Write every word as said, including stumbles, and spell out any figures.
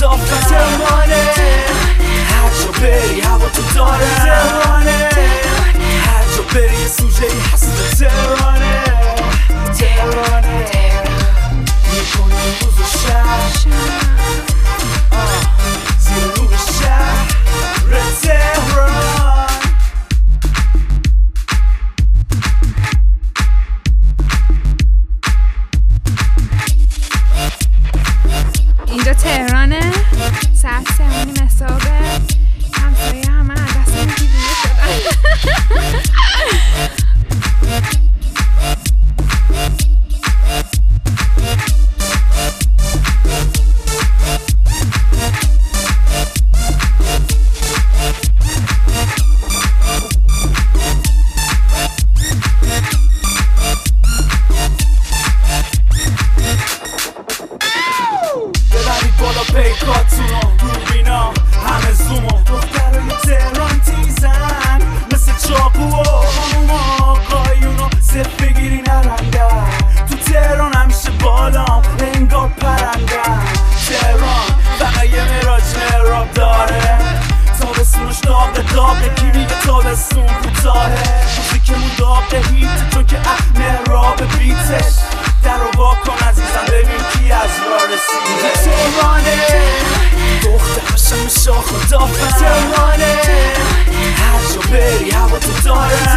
دافن تهرانه، هر جا بری هوا تو داره تهرانه، هر جا بری یه سوژه ای هست تهرانه تهرانه میکنی روز و شب زیر نور شهر تهران. اینجا تهرانه، ساعت سه و نیم صبح، همسایه همه از دستم دیوونه شدن. بالا پیکاتونو دوربینا همه زومو دخترای تهران تیزن مثل چاقو و همون آقایونو صرف بگیری نرندن تو تهران همیشه بالام انگار پرندن. تهران فقط یه مراج مراب داره، تابستونش داغه داغه کی میگه تابستون کوتاهه، موزیکمون داغه هیت چون که مهراب بیتش در رو با کن عزیزم ببین کی از راه رسیده. تهرانه دخترش همه شاخ و دافن تهرانه، هر جا بری هوا تو داره